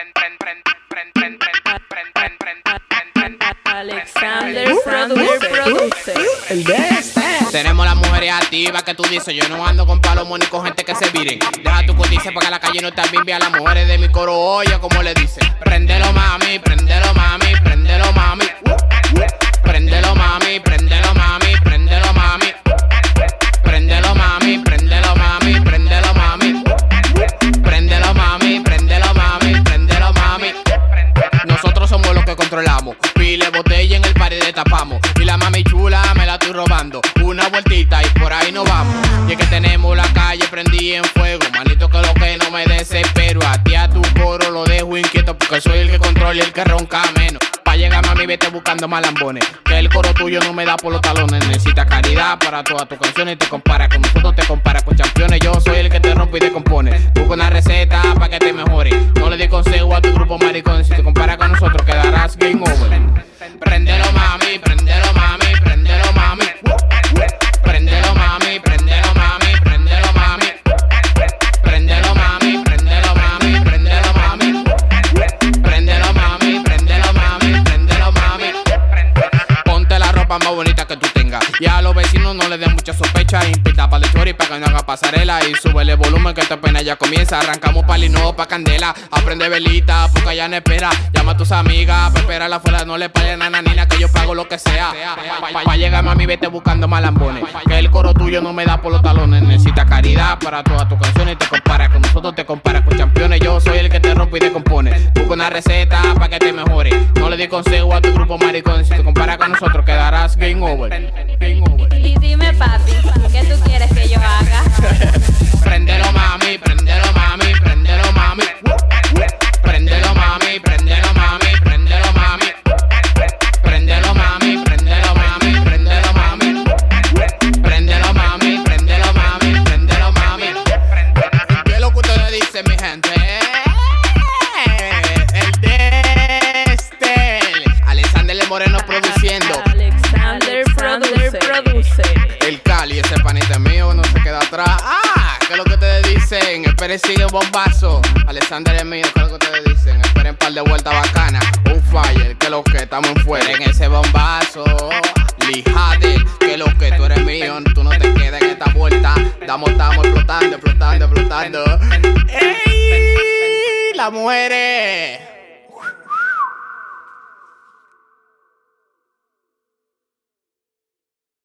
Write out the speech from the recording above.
Alexander produce. El de este. Tenemos las mujeres activas que tú dices. Yo no ando con palomos ni con gente que se viren. Deja tu codice para que la calle no te albimbie. A las mujeres de mi coro, oye, como le dicen. Prendelo mami, prendelo mami, prendelo mami. Prendelo mami, prendelo mami, prendelo mami. Prendelo mami, prendelo mami, prendelo mami. Prendelo mami, prendelo mami, prendelo mami. Nosotros somos los que controlamos. Pile botella en el party destapamos. Y la mami chula me la estoy robando. Una vueltita y por ahí nos vamos. Y es que tenemos la calle prendida en fuego. Manito que lo que no me desespero. A ti a tu coro lo dejo inquieto. Porque soy el que controla y el que ronca menos. Pa' llegar mami vete buscando malambones. Que el coro tuyo no me da por los talones. Necesita caridad para todas tus canciones. Te compara con nosotros, te compara con campeones. Yo soy el que te rompe y te compone. Busca una receta para que te mejore. No le di consejo a tu grupo maricón. Si te compara con nosotros quedarás game over. Prendelo mami, prendelo mami, prendelo mami. Prendelo mami, prendelo mami, prendelo mami. Prendelo mami, prendelo mami, prendelo mami. Prendelo mami, prendelo mami, prendelo mami. Ponte la ropa más bonita que tú tengas. Y a los vecinos no les den mucha sospecha. Invita para el chori para que no haga pasarela. Y súbele volumen que esta pena ya comienza. Arrancamos pa'l y no pa' candela. Aprende velita porque ya no espera. Llama a tus amigas, pa' esperarla afuera. No le paguen a nanina que yo pago lo que sea. Pa' llegar mami vete buscando malambones. Que el coro tuyo no me da por los talones. Necesita caridad para todas tus canciones. Te compara con nosotros, te compara con campeones. Yo soy el que te rompe y te compone. Busca una receta para que te mejore. No le di consejo a tu grupo maricón. Si te compara con nosotros quedarás game over. Game over. Y dime papi, ¿qué tú quieres que yo haga? Prendelo mami, prendelo mami, prendelo mami. Prendelo mami, prendelo mami, prendelo mami. Prendelo mami, prendelo mami, prendelo mami. Prendelo mami, prendelo mami, prendelo mami. ¿Qué es lo que ustedes dicen, mi gente? El de este Alexander el Moreno produciendo. Alexander produce. El Cali, ese panita mío, no se queda atrás. ¿Qué es lo que ustedes dicen? Esperen, sigue bombazo. Alexander es mío, ¿qué es lo que ustedes dicen? Esperen par de vueltas bacanas. Un fire, que lo que estamos en fuera. En ese bombazo. Lijade, que lo que tú eres mío. Tú no te quedas en esta vuelta. Estamos explotando, explotando, explotando. ¡Ey! Las mujeres.